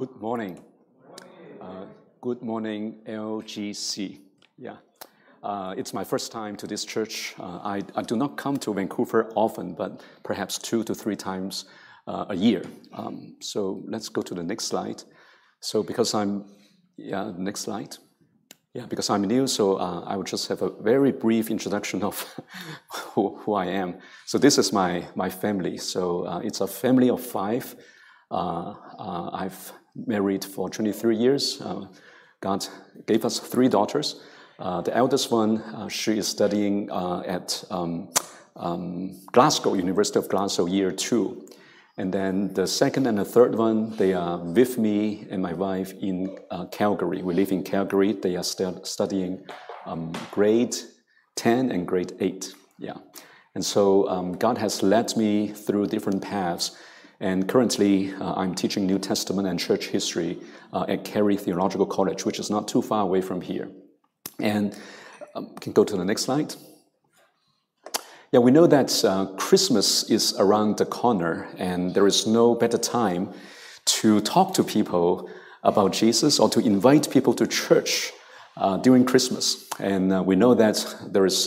Good morning. Good morning, LGC. Yeah, it's my first time to this church. I do not come to Vancouver often, but perhaps 2 to 3 times a year. So let's go to the next slide. So because next slide. Yeah, because I'm new, so I will just have a very brief introduction of who I am. So this is my family. So it's a family of 5. I've married for 23 years. God gave us 3 daughters. The eldest one, she is studying at Glasgow, University of Glasgow, year 2. And then the second and the third one, they are with me and my wife in Calgary. We live in Calgary. They are studying grade 10 and grade 8. Yeah. And so God has led me through different paths. And currently, I'm teaching New Testament and church history at Carey Theological College, which is not too far away from here. And can go to the next slide. Yeah, we know that Christmas is around the corner, and there is no better time to talk to people about Jesus or to invite people to church during Christmas. And we know that there is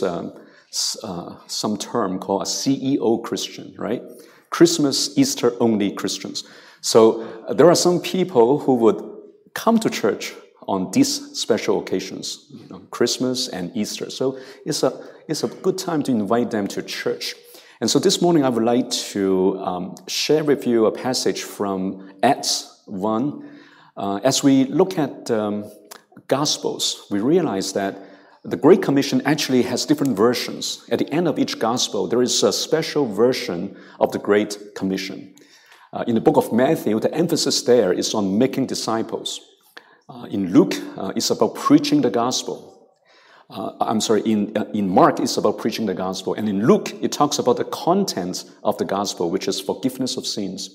some term called a CEO Christian, right? Christmas, Easter only Christians. So there are some people who would come to church on these special occasions, Christmas and Easter. So it's a good time to invite them to church. And so this morning I would like to share with you a passage from Acts 1. As we look at Gospels, we realize that the Great Commission actually has different versions. At the end of each Gospel, there is a special version of the Great Commission. In the book of Matthew, the emphasis there is on making disciples. In Luke, it's about preaching the gospel. In Mark, it's about preaching the gospel. And in Luke, it talks about the content of the gospel, which is forgiveness of sins.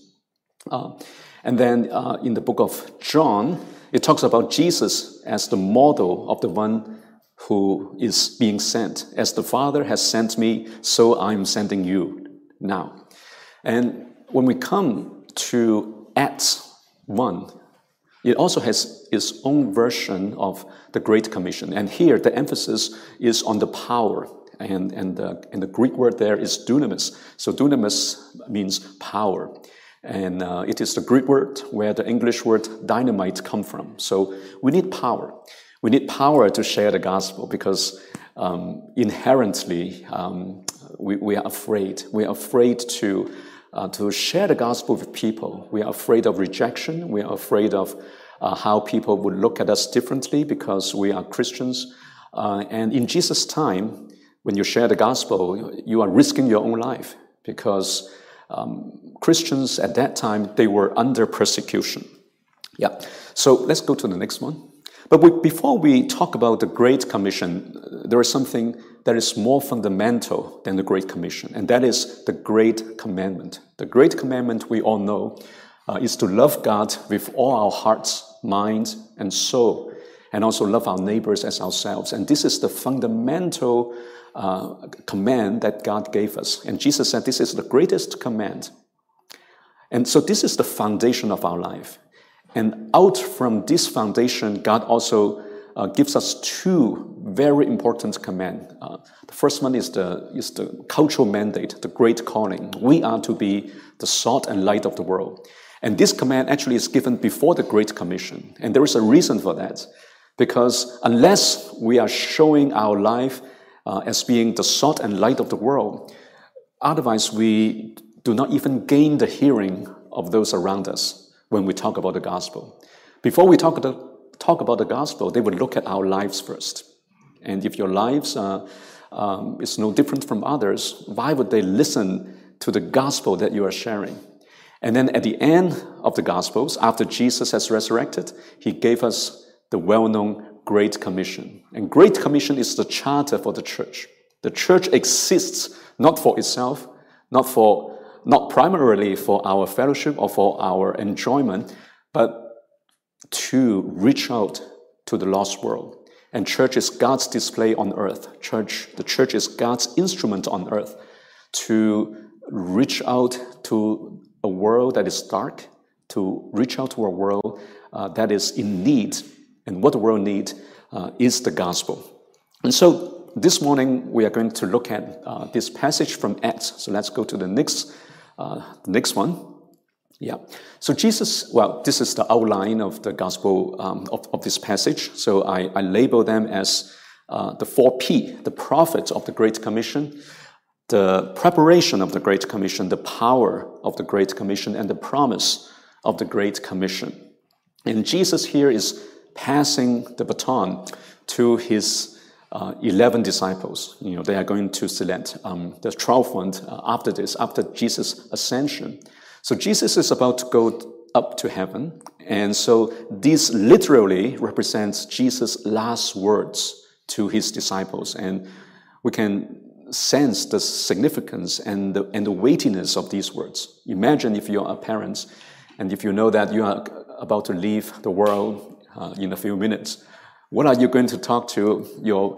And then in the book of John, it talks about Jesus as the model of the one who is being sent. As the Father has sent me, so I'm sending you now. And when we come to Acts 1, it also has its own version of the Great Commission. And here, the emphasis is on the power. And the Greek word there is dunamis. So dunamis means power. And it is the Greek word where the English word dynamite come from. So we need power. We need power to share the gospel because inherently we are afraid. We are afraid to share the gospel with people. We are afraid of rejection. We are afraid of how people would look at us differently because we are Christians. And in Jesus' time, when you share the gospel, you are risking your own life because Christians at that time, they were under persecution. Yeah. So let's go to the next one. But before we talk about the Great Commission, there is something that is more fundamental than the Great Commission, and that is the Great Commandment. The Great Commandment, we all know, is to love God with all our hearts, mind, and soul, and also love our neighbors as ourselves. And this is the fundamental command that God gave us. And Jesus said this is the greatest command. And so this is the foundation of our life. And out from this foundation, God also gives us 2 very important commands. The first one is the cultural mandate, the great calling. We are to be the salt and light of the world. And this command actually is given before the Great Commission. And there is a reason for that. Because unless we are showing our life as being the salt and light of the world, otherwise we do not even gain the hearing of those around us when we talk about the gospel. Before we talk about the gospel, they would look at our lives first. And if your lives is no different from others, why would they listen to the gospel that you are sharing? And then at the end of the gospels, after Jesus has resurrected, he gave us the well-known Great Commission. And Great Commission is the charter for the church. The church exists not for itself, not primarily for our fellowship or for our enjoyment, but to reach out to the lost world. And church is God's display on earth. The church is God's instrument on earth to reach out to a world that is dark, to reach out to a world that is in need. And what the world needs is the gospel. And so this morning we are going to look at this passage from Acts. So let's go to the next one. Yeah. So Jesus, well, this is the outline of the gospel of this passage. So I label them as the 4P, the prophet of the Great Commission, the preparation of the Great Commission, the power of the Great Commission, and the promise of the Great Commission. And Jesus here is passing the baton to his 11 disciples. They are going to select the 12th one after this, after Jesus' ascension. So Jesus is about to go up to heaven. And so this literally represents Jesus' last words to his disciples. And we can sense the significance and the weightiness of these words. Imagine if you are a parent and if you know that you are about to leave the world in a few minutes. What are you going to talk to your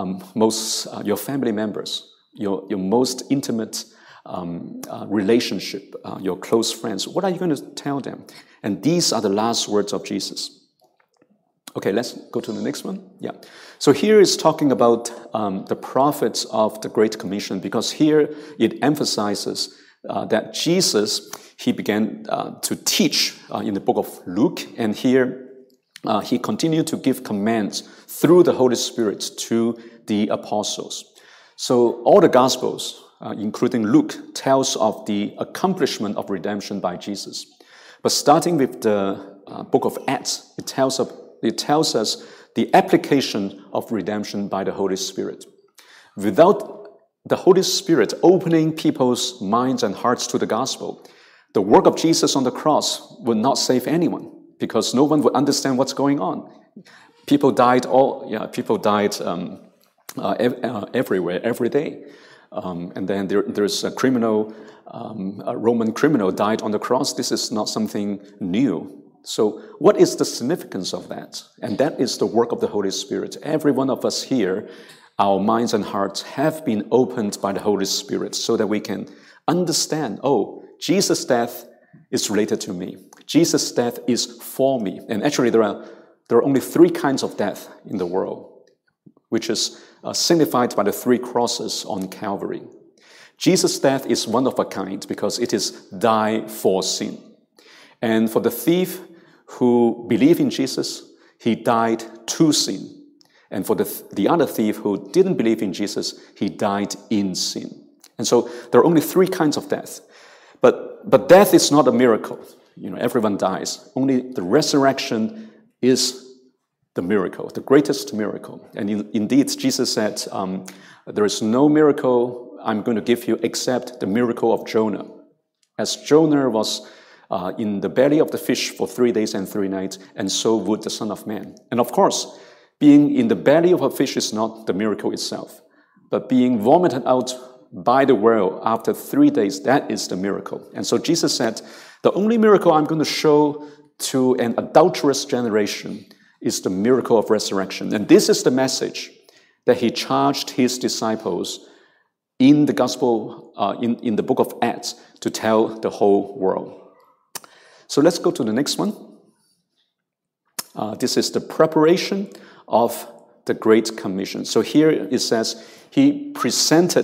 family members, your most intimate relationship, your close friends? What are you going to tell them? And these are the last words of Jesus. Okay, let's go to the next one. Yeah. So here is talking about the prophets of the Great Commission, because here it emphasizes that Jesus, he began to teach in the book of Luke, and here he continued to give commands through the Holy Spirit to the apostles. So all the Gospels, including Luke, tells of the accomplishment of redemption by Jesus. But starting with the book of Acts, it tells us the application of redemption by the Holy Spirit. Without the Holy Spirit opening people's minds and hearts to the gospel, the work of Jesus on the cross would not save anyone, because no one would understand what's going on. People died everywhere, every day. And then there's a criminal, a Roman criminal died on the cross. This is not something new. So what is the significance of that? And that is the work of the Holy Spirit. Every one of us here, our minds and hearts have been opened by the Holy Spirit so that we can understand, oh, Jesus' death is related to me. Jesus' death is for me. And actually there are only 3 kinds of death in the world, which is signified by the 3 crosses on Calvary. Jesus' death is one of a kind because it is die for sin. And for the thief who believed in Jesus, he died to sin. And for the other thief who didn't believe in Jesus, he died in sin. And so there are only 3 kinds of death. But death is not a miracle. Everyone dies. Only the resurrection is the miracle, the greatest miracle. And indeed, Jesus said, there is no miracle I'm going to give you except the miracle of Jonah. As Jonah was in the belly of the fish for 3 days and 3 nights, and so would the Son of Man. And of course, being in the belly of a fish is not the miracle itself, but being vomited out by the whale after 3 days, that is the miracle. And so Jesus said, the only miracle I'm going to show to an adulterous generation is the miracle of resurrection. And this is the message that he charged his disciples in the gospel, in the book of Acts, to tell the whole world. So let's go to the next one. This is the preparation of the Great Commission. So here it says, he presented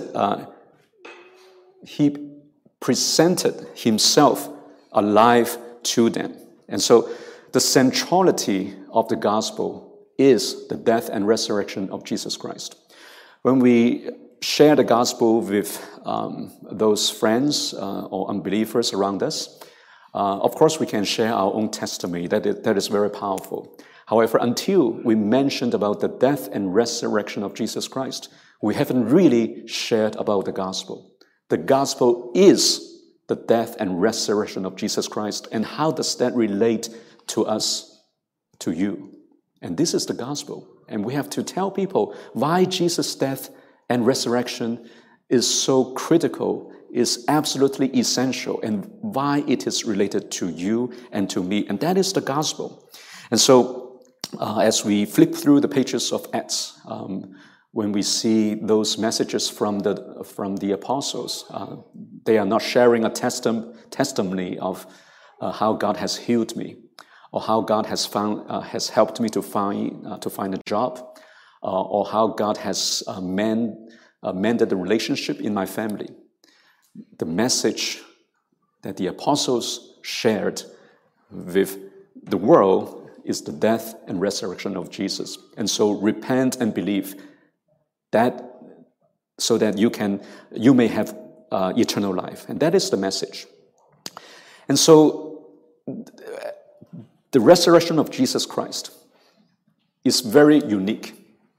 himself alive to them. And so the centrality of the gospel is the death and resurrection of Jesus Christ. When we share the gospel with those friends or unbelievers around us, of course we can share our own testimony. That is very powerful. However, until we mentioned about the death and resurrection of Jesus Christ, we haven't really shared about the gospel. The gospel is the death and resurrection of Jesus Christ. And how does that relate to us, to you? And this is the gospel. And we have to tell people why Jesus' death and resurrection is so critical, is absolutely essential, and why it is related to you and to me. And that is the gospel. And so as we flip through the pages of Acts, when we see those messages from the apostles, they are not sharing a testimony of how God has healed me, or how God has helped me to find a job, or how God has mended the relationship in my family. The message that the apostles shared with the world is the death and resurrection of Jesus. And so repent and believe that, so that you may have eternal life. And that is the message. And so the resurrection of Jesus Christ is very unique.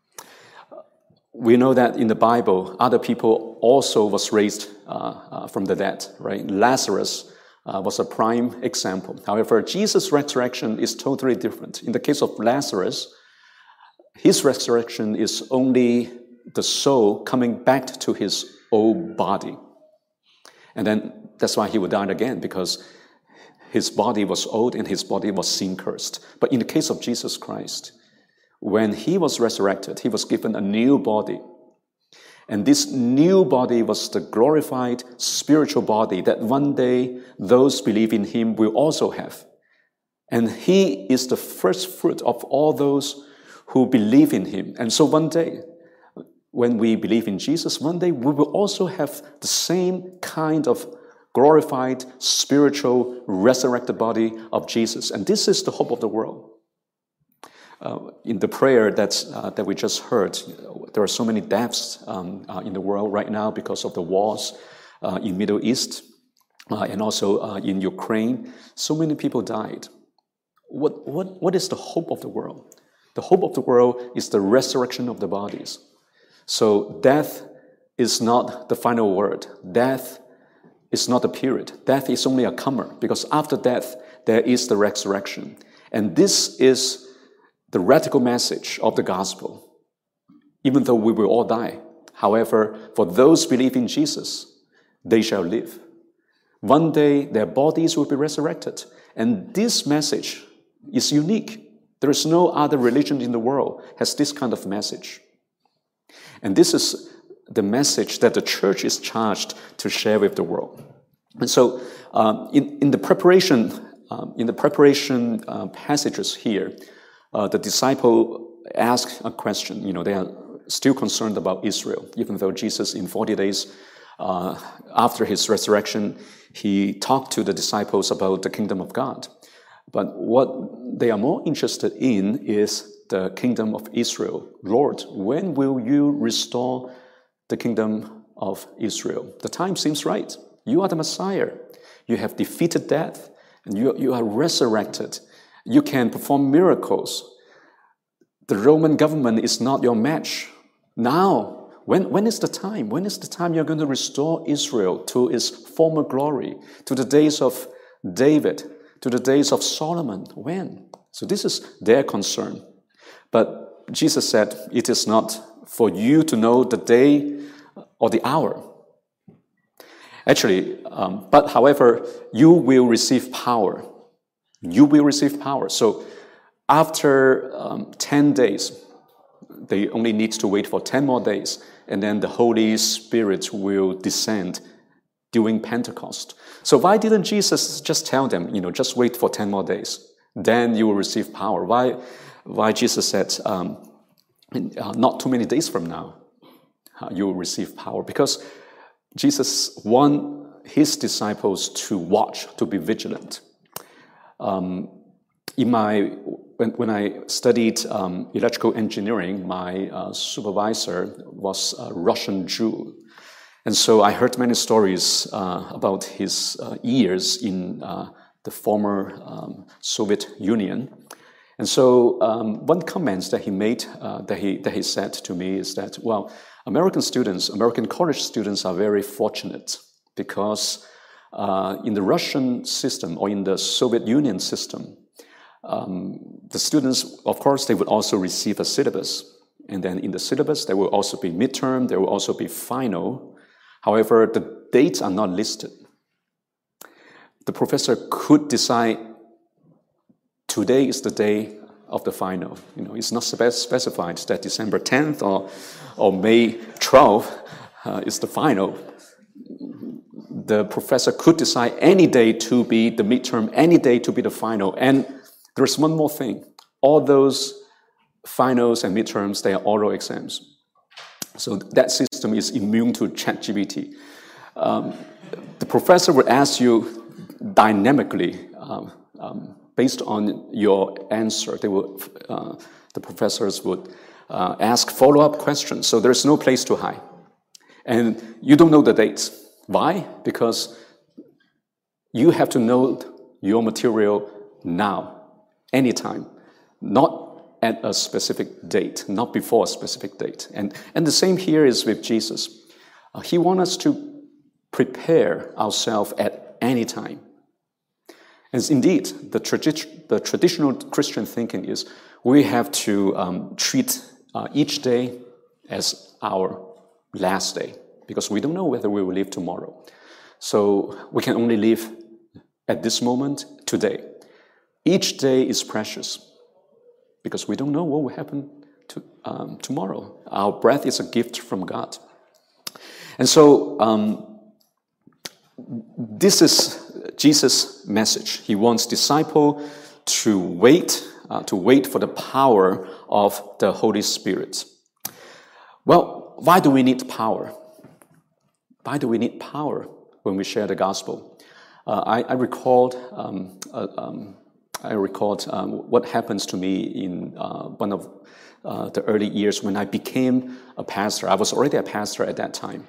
We know that in the Bible, other people also was raised from the dead, right? Lazarus was a prime example. However, Jesus' resurrection is totally different. In the case of Lazarus, his resurrection is only the soul coming back to his old body. And then that's why he would die again, because his body was old and his body was sin-cursed. But in the case of Jesus Christ, when he was resurrected, he was given a new body. And this new body was the glorified spiritual body that one day those believe in him will also have. And he is the first fruit of all those who believe in him. And so one day, when we believe in Jesus, one day we will also have the same kind of glorified, spiritual, resurrected body of Jesus. And this is the hope of the world. In the prayer that we just heard, there are so many deaths in the world right now because of the wars in Middle East and also in Ukraine. So many people died. What is the hope of the world? The hope of the world is the resurrection of the bodies. So death is not the final word. Death is not a period. Death is only a comer, because after death, there is the resurrection. And this is the radical message of the gospel. Even though we will all die, however, for those believe in Jesus, they shall live. One day, their bodies will be resurrected. And this message is unique. There is no other religion in the world has this kind of message. And this is the message that the church is charged to share with the world. And so, in the preparation passages here, the disciple asked a question. They are still concerned about Israel, even though Jesus, in 40 days after his resurrection, he talked to the disciples about the kingdom of God. But what they are more interested in is the kingdom of Israel. Lord, when will you restore the kingdom of Israel? The time seems right. You are the Messiah. You have defeated death, and you are resurrected. You can perform miracles. The Roman government is not your match. Now, when is the time? When is the time you're going to restore Israel to its former glory, to the days of David, to the days of Solomon? When? So this is their concern. But Jesus said, it is not for you to know the day or the hour. Actually, but however, you will receive power. You will receive power. So after 10 days, they only need to wait for 10 more days, and then the Holy Spirit will descend during Pentecost. So why didn't Jesus just tell them, just wait for 10 more days, then you will receive power? Why Jesus said, not too many days from now, you will receive power? Because Jesus want his disciples to watch, to be vigilant. When I studied electrical engineering, my supervisor was a Russian Jew. And so I heard many stories about his years in the former Soviet Union. And so one comment that he made, that he said to me is that, well, American college students are very fortunate because in the Russian system or in the Soviet Union system, the students, of course, they would also receive a syllabus. And then in the syllabus, there will also be midterm, there will also be final. However, the dates are not listed. The professor could decide today is the day of the final. It's not specified that December 10th or May 12th is the final. the professor could decide any day to be the midterm, any day to be the final. And there's one more thing. All those finals and midterms, they are oral exams. So that system is immune to ChatGPT. The professor would ask you dynamically, based on your answer. The professors would ask follow-up questions. So there's no place to hide. And you don't know the dates. Why? Because you have to know your material now, anytime, not at a specific date, not before a specific date. And the same here is with Jesus. He wants us to prepare ourselves at any time. And indeed, the traditional Christian thinking is we have to treat each day as our last day, because we don't know whether we will live tomorrow. So we can only live at this moment, today. Each day is precious, because we don't know what will happen tomorrow. Our breath is a gift from God. And so this is Jesus' message. He wants disciples to wait for the power of the Holy Spirit. Well, why do we need power? Why do we need power when we share the gospel? I recalled what happens to me in one of the early years when I became a pastor. I was already a pastor at that time.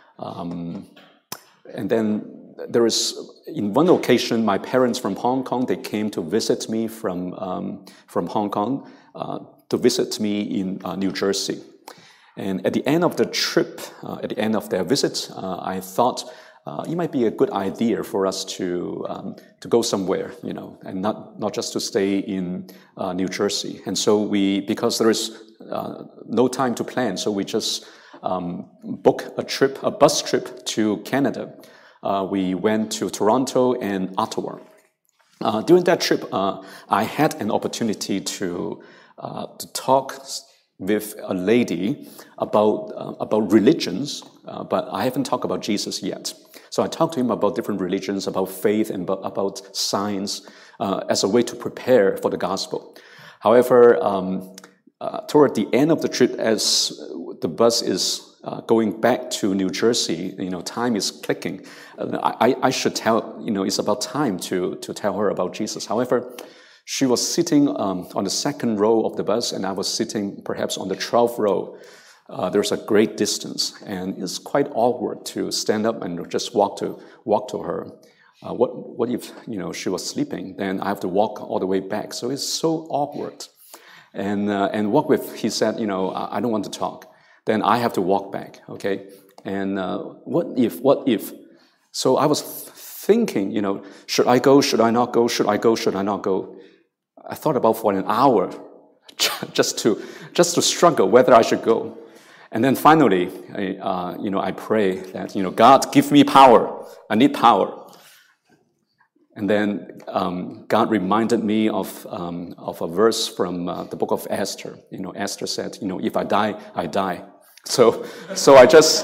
And then there is, in one occasion, my parents from Hong Kong, they came to visit me from Hong Kong to visit me in New Jersey. And at the end of the trip, at the end of their visit, I thought it might be a good idea for us to go somewhere, and not just to stay in New Jersey. And so because there is no time to plan, so we just book a bus trip to Canada. We went to Toronto and Ottawa. During that trip, I had an opportunity to talk with a lady about religions, but I haven't talked about Jesus yet. So I talked to him about different religions, about faith, and about science as a way to prepare for the gospel. However, toward the end of the trip, as the bus is going back to New Jersey, time is clicking. I should tell, it's about time to tell her about Jesus. However, she was sitting on the second row of the bus, and I was sitting perhaps on the 12th row. There's a great distance, and it's quite awkward to stand up and just walk to her. What if she was sleeping? Then I have to walk all the way back. So it's so awkward. And walk with, he said, I don't want to talk. Then I have to walk back, okay? And what if? So I was thinking, should I go? Should I not go? Should I go? Should I not go? I thought about for an hour, just to struggle whether I should go. And then finally, I pray that, God, give me power. I need power. And then God reminded me of a verse from the book of Esther. Esther said, if I die, I die. So I just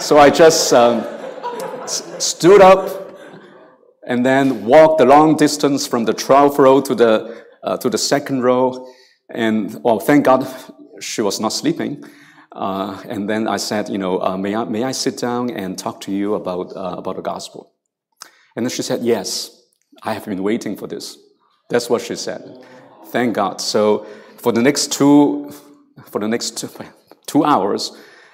stood up and then walked the long distance from the 12th row to the second row. And thank God she was not sleeping. And then I said, may I sit down and talk to you about the gospel? And then she said, yes. I have been waiting for this. That's what she said. Thank God. So for the next 2 hours,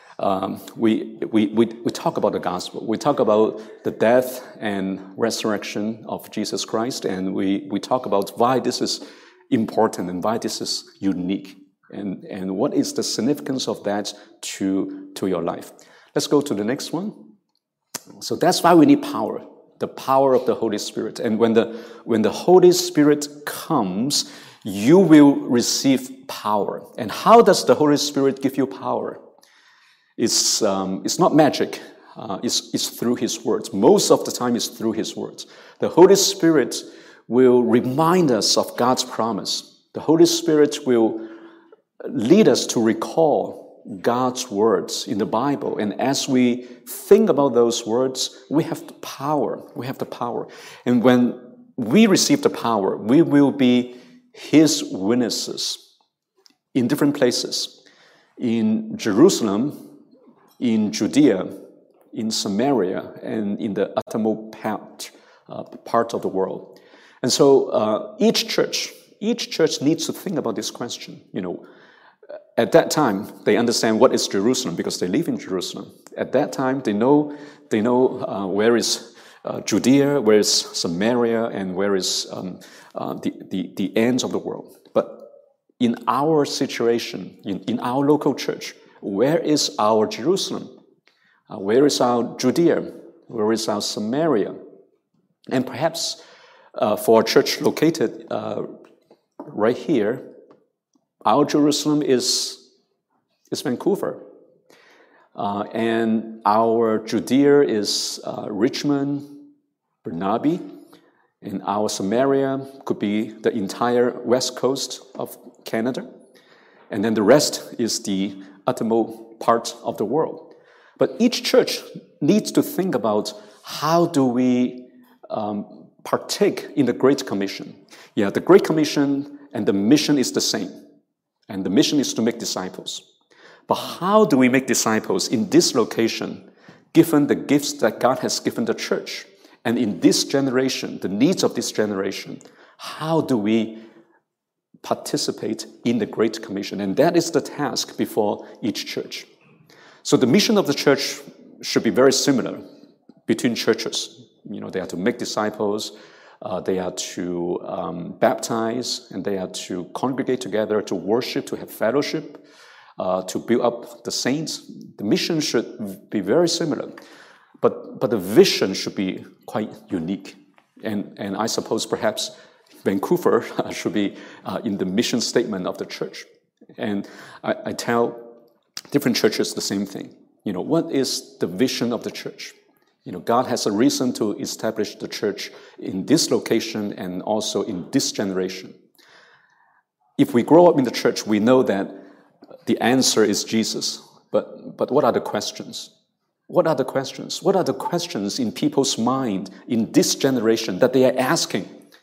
we talk about the gospel. We talk about the death and resurrection of Jesus Christ, and we talk about why this is important and why this is unique, and what is the significance of that to your life. Let's go to the next one. So that's why we need power. The power of the Holy Spirit. And when the Holy Spirit comes, you will receive power. And how does the Holy Spirit give you power? It's not magic. It's through His words. Most of the time, it's through His words. The Holy Spirit will remind us of God's promise. The Holy Spirit will lead us to recall God's words in the Bible. And as we think about those words, we have the power. We have the power. And when we receive the power, we will be His witnesses in different places. In Jerusalem, in Judea, in Samaria, and in the uttermost part of the world. And so each church needs to think about this question. At that time, they understand what is Jerusalem because they live in Jerusalem. At that time, they know where is Judea, where is Samaria, and where is the ends of the world. But in our situation, in our local church, where is our Jerusalem? Where is our Judea? Where is our Samaria? And perhaps for a church located right here, our Jerusalem is Vancouver. And our Judea is Richmond, Burnaby, and our Samaria could be the entire west coast of Canada. And then the rest is the uttermost part of the world. But each church needs to think about how do we partake in the Great Commission. Yeah, the Great Commission and the mission is the same. And the mission is to make disciples. But how do we make disciples in this location, given the gifts that God has given the church? And in this generation, the needs of this generation, how do we participate in the Great Commission? And that is the task before each church. So the mission of the church should be very similar between churches. They are to make disciples, they are to baptize, and they are to congregate together, to worship, to have fellowship, to build up the saints. The mission should be very similar, but the vision should be quite unique. And I suppose perhaps Vancouver should be in the mission statement of the church. And I tell different churches the same thing. What is the vision of the church? God has a reason to establish the church in this location and also in this generation. If we grow up in the church, we know that the answer is Jesus. But what are the questions? What are the questions? What are the questions in people's mind in this generation that they are asking?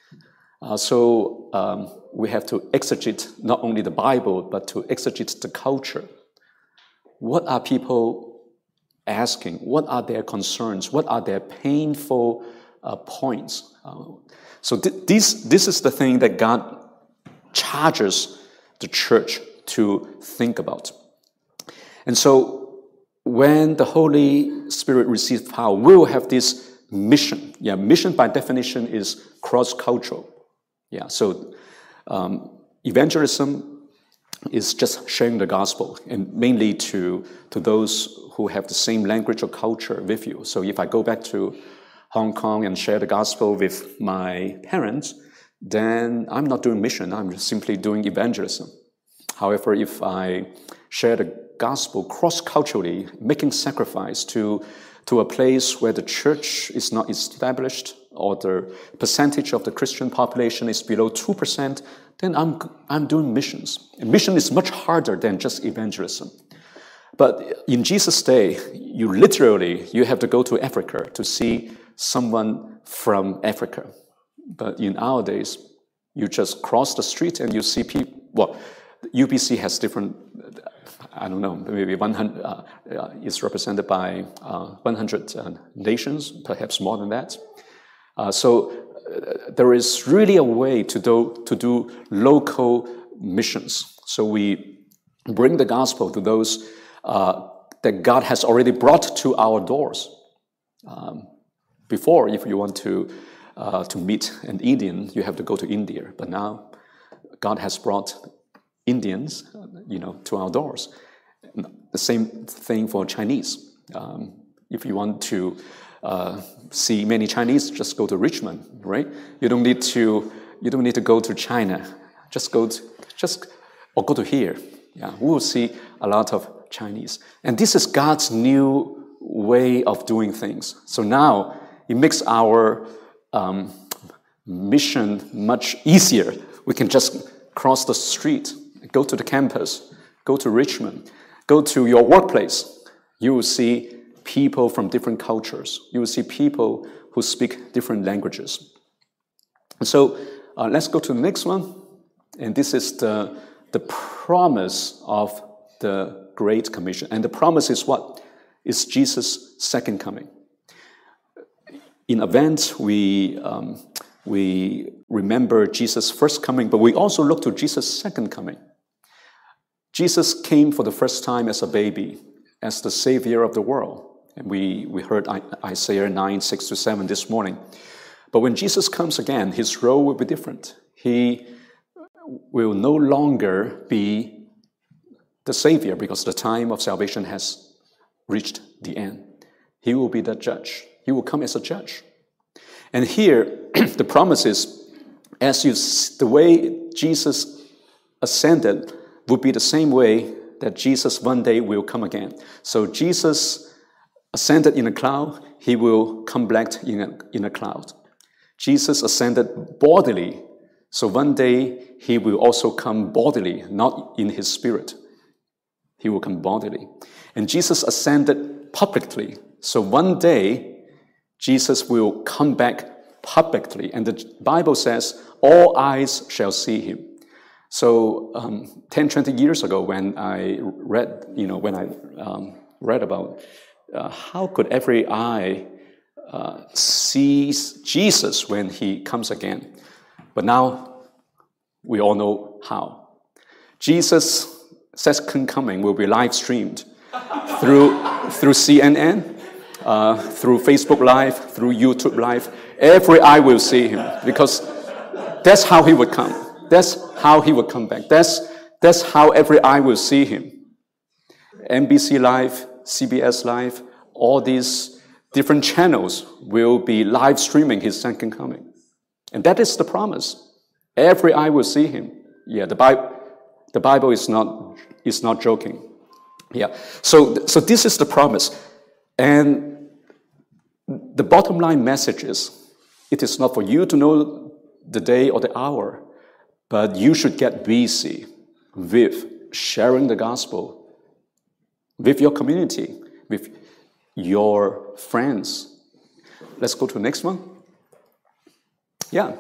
So we have to exegete not only the Bible, but to exegete the culture. What are people asking? What are their concerns? What are their painful points? So this is the thing that God charges the church to think about. And so when the Holy Spirit receives power, we will have this mission. Yeah, mission by definition is cross-cultural. Yeah, so evangelism is just sharing the gospel, and mainly to those who have the same language or culture with you. So if I go back to Hong Kong and share the gospel with my parents, then I'm not doing mission, I'm simply doing evangelism. However, if I share the gospel cross-culturally, making sacrifice to a place where the church is not established or the percentage of the Christian population is below 2%, then I'm doing missions. And mission is much harder than just evangelism. But in Jesus' day, you have to go to Africa to see someone from Africa. But in our days, you just cross the street and you see people. Well, UBC has different, I don't know, maybe 100 is represented by 100 nations, perhaps more than that. So there is really a way to do local missions. So we bring the gospel to those that God has already brought to our doors. Before, if you want to meet an Indian, you have to go to India. But now, God has brought Indians, to our doors. The same thing for Chinese. If you want to see many Chinese, just go to Richmond, right? You don't need to go to China. Go to here. Yeah, we will see a lot of Chinese. And this is God's new way of doing things. So now it makes our mission much easier. We can just cross the street, go to the campus, go to Richmond, Go to your workplace. You will see people from different cultures. You will see people who speak different languages. So let's go to the next one. And this is the promise of the Great Commission. And the promise is what? It's Jesus' second coming. In Advent, we remember Jesus' first coming, but we also look to Jesus' second coming. Jesus came for the first time as a baby, as the Savior of the world. And we heard Isaiah 9, 6-7 this morning. But when Jesus comes again, his role will be different. He will no longer be the Savior because the time of salvation has reached the end. He will be the judge. He will come as a judge. And here, the promise is, the way Jesus ascended would be the same way that Jesus one day will come again. So Jesus ascended in a cloud, he will come back in a cloud. Jesus ascended bodily, so one day he will also come bodily, not in his spirit. He will come bodily. And Jesus ascended publicly, so one day Jesus will come back publicly. And the Bible says, all eyes shall see him. So 10, 20 years ago when I read, read about how could every eye sees Jesus when he comes again. But now we all know how. Jesus' second coming will be live streamed through CNN, through Facebook Live, through YouTube Live. Every eye will see him because that's how he would come. That's how he would come back. That's how every eye will see him. NBC Live, CBS Live, all these different channels will be live streaming his second coming. And that is the promise. Every eye will see him. Yeah, the Bible is not joking. Yeah. So this is the promise. And the bottom line message is, it is not for you to know the day or the hour, but you should get busy with sharing the gospel with your community, with your friends. Let's go to the next one. Yeah.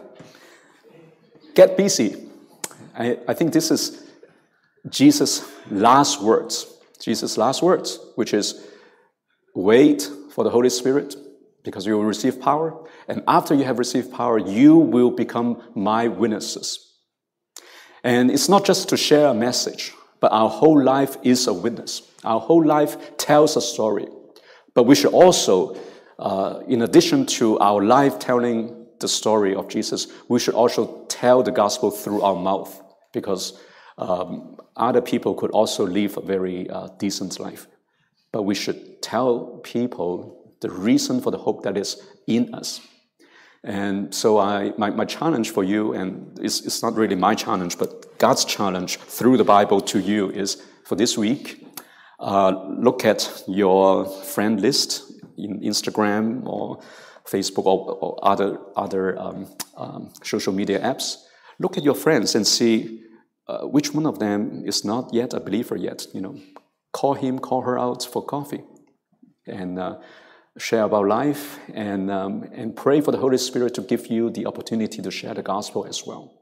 Get busy. I think this is Jesus' last words. Jesus' last words, which is wait for the Holy Spirit because you will receive power. And after you have received power, you will become my witnesses. And it's not just to share a message, but our whole life is a witness. Our whole life tells a story. But we should also, in addition to our life telling the story of Jesus, we should also tell the gospel through our mouth, because other people could also live a very decent life. But we should tell people the reason for the hope that is in us. And so my challenge for you, and it's not really my challenge, but God's challenge through the Bible to you is, for this week, look at your friend list in Instagram or Facebook or other social media apps. Look at your friends and see which one of them is not yet a believer yet. Call him, call her out for coffee, and share about life, and pray for the Holy Spirit to give you the opportunity to share the gospel as well.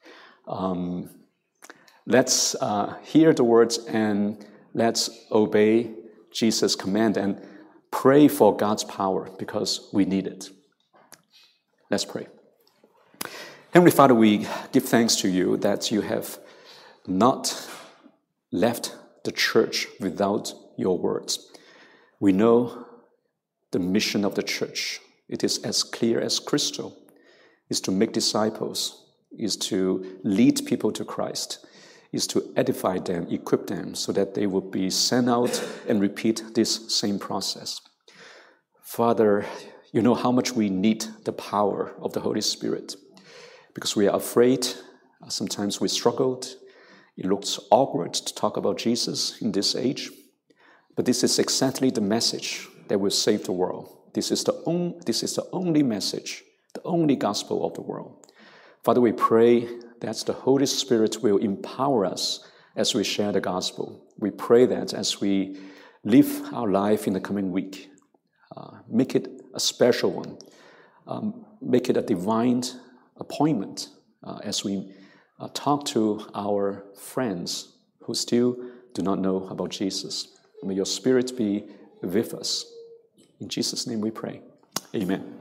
Let's hear the words and let's obey Jesus' command and pray for God's power, because we need it. Let's pray. Heavenly Father, we give thanks to you that you have not left the church without your words. We know the mission of the church. It is as clear as crystal. Is to make disciples, is to lead people to Christ, is to edify them, equip them, so that they will be sent out and repeat this same process. Father, you know how much we need the power of the Holy Spirit, because we are afraid. Sometimes we struggled. It looks awkward to talk about Jesus in this age, but this is exactly the message that will save the world. This is the only message, the only gospel of the world. Father, we pray that the Holy Spirit will empower us as we share the gospel. We pray that as we live our life in the coming week, make it a special one, make it a divine appointment as we talk to our friends who still do not know about Jesus. May your Spirit be with us. In Jesus' name we pray. Amen.